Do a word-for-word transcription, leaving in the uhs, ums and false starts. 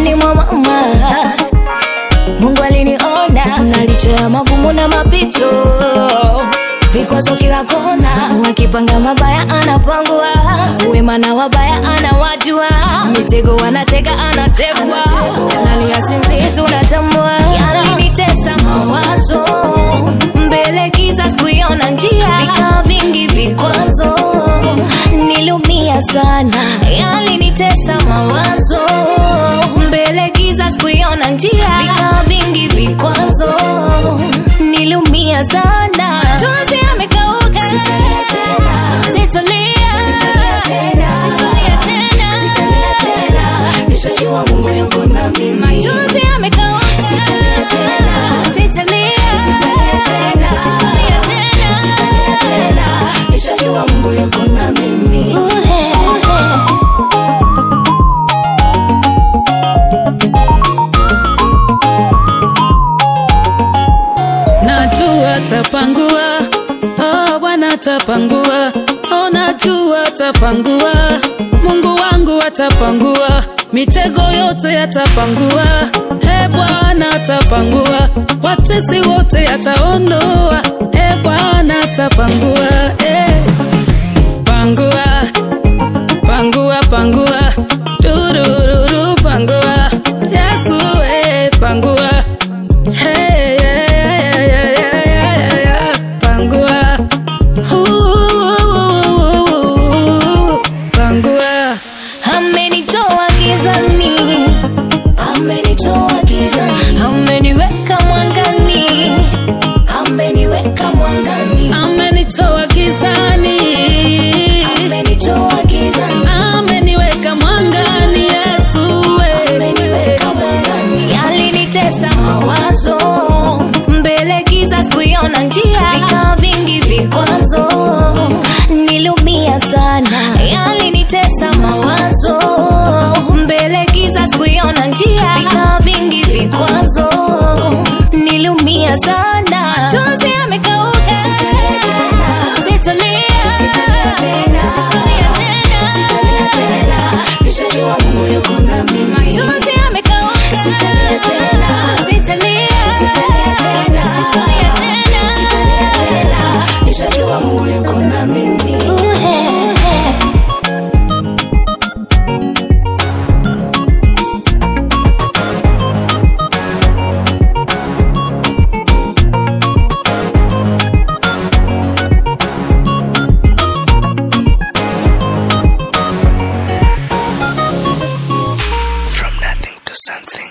tumboni mwa mama Mungu aliniona, nalicha ya magumu na mapito, vikwazo kila kona. Wakipanga mabaya anapangwa, wema na wabaya anawajua, mitego wanatega anategwa, nani asinzi tunatambua. Yalinitesa mawazo, mbele giza sikuiona njia, vika vingi vikwazo, nilumia sana. Yalinitesa mawazo, mbele giza sikuiona njia, vika vingi vikwazo, nilumia sana. Chozi yamekauka, sitalia tena, sitalia, sitalia tena, sitalia tena, sitalia tena. Nishajua Mungu yuko na mimi. Chozi yamekauka, sitalia tena, sitalia, sitalia tena, sitalia tena, sitalia tena. Nishajua Mungu yuko na mimi. Najua tapangua, oh Bwana tapangua, oh najua tapangua, Mungu wangu atapangua, mitego yote yatapangua, he Bwana atapangua, watesi wote yataondoa, he Bwana atapangua, eh. Pangua, pangua, pangua, durururu pangua, Yesu eh, pangua, hey, yeah, yeah, yeah, yeah, yeah, pangua, uh, pangua. Amenitoa gizani, amenitoa gizani, ameniweka mwangani, ameniweka mwangani, amenitoa gizani, amenitoa gizani, ameniweka mwangani, Yesu ameniweka mwangani. Yalinitesa mawazo, mbele giza sikuiona njia, vika vingi vikwazo, nilumia sana. Yalinitesa mawazo, mbele giza sikuiona njia, vika vingi vikwazo, nilumia sana. Chozi yamekauka, sitalia tena, sitalia, sitalia tena, sitalia tena, sitalia tena. Nishajua Mungu yuko na mimi. Chozi yamekauka, sitalia tena, sitalia, sitalia tena, sitalia tena, sitalia tena. Nishajua Mungu yuko na mimi. From nothing to something.